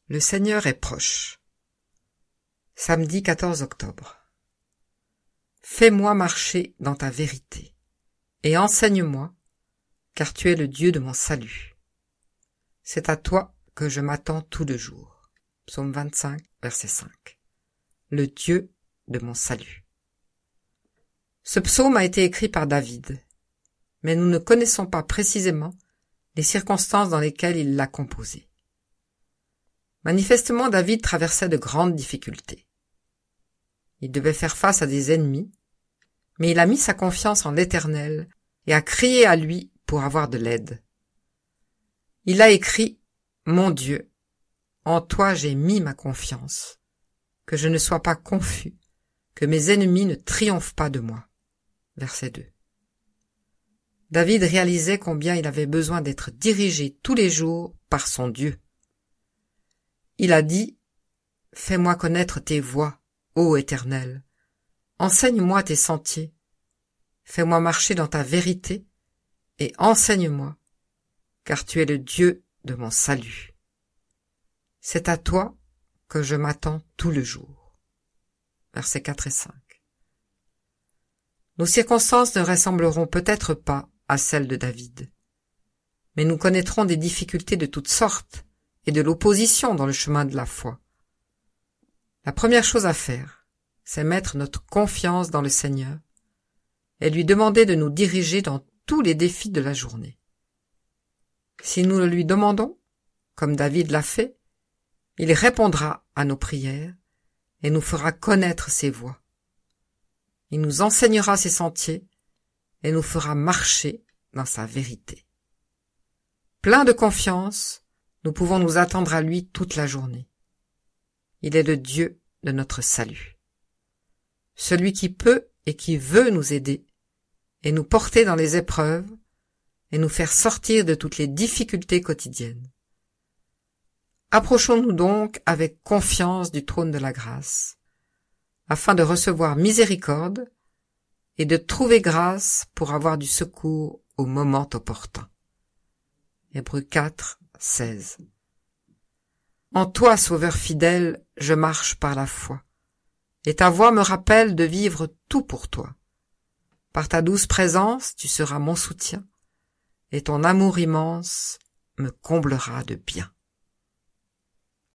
Le Seigneur est proche. Samedi 14 octobre. Fais-moi marcher dans ta vérité, et enseigne-moi, car tu es le Dieu de mon salut. C'est à toi que je m'attends tout le jour. Psaume 25, verset 5. Le Dieu de mon salut. Ce psaume a été écrit par David, mais nous ne connaissons pas précisément les circonstances dans lesquelles il l'a composé. Manifestement, David traversait de grandes difficultés. Il devait faire face à des ennemis, mais il a mis sa confiance en l'Éternel et a crié à lui pour avoir de l'aide. Il a écrit « Mon Dieu, en toi j'ai mis ma confiance, que je ne sois pas confus, que mes ennemis ne triomphent pas de moi. » Verset 2. David réalisait combien il avait besoin d'être dirigé tous les jours par son Dieu. Il a dit « Fais-moi connaître tes voies, ô Éternel. Enseigne-moi tes sentiers. Fais-moi marcher dans ta vérité et enseigne-moi, car tu es le Dieu de mon salut. C'est à toi que je m'attends tout le jour. » Versets 4 et 5. Nos circonstances ne ressembleront peut-être pas à celles de David, mais nous connaîtrons des difficultés de toutes sortes et de l'opposition dans le chemin de la foi. La première chose à faire, c'est mettre notre confiance dans le Seigneur et lui demander de nous diriger dans tous les défis de la journée. Si nous le lui demandons, comme David l'a fait, il répondra à nos prières et nous fera connaître ses voies. Il nous enseignera ses sentiers et nous fera marcher dans sa vérité. Plein de confiance, nous pouvons nous attendre à lui toute la journée. Il est le Dieu de notre salut. Celui qui peut et qui veut nous aider et nous porter dans les épreuves et nous faire sortir de toutes les difficultés quotidiennes. Approchons-nous donc avec confiance du trône de la grâce, afin de recevoir miséricorde et de trouver grâce pour avoir du secours au moment opportun. Hébreux 4, 16. En toi, Sauveur fidèle, je marche par la foi, et ta voix me rappelle de vivre tout pour toi. Par ta douce présence, tu seras mon soutien, et ton amour immense me comblera de bien.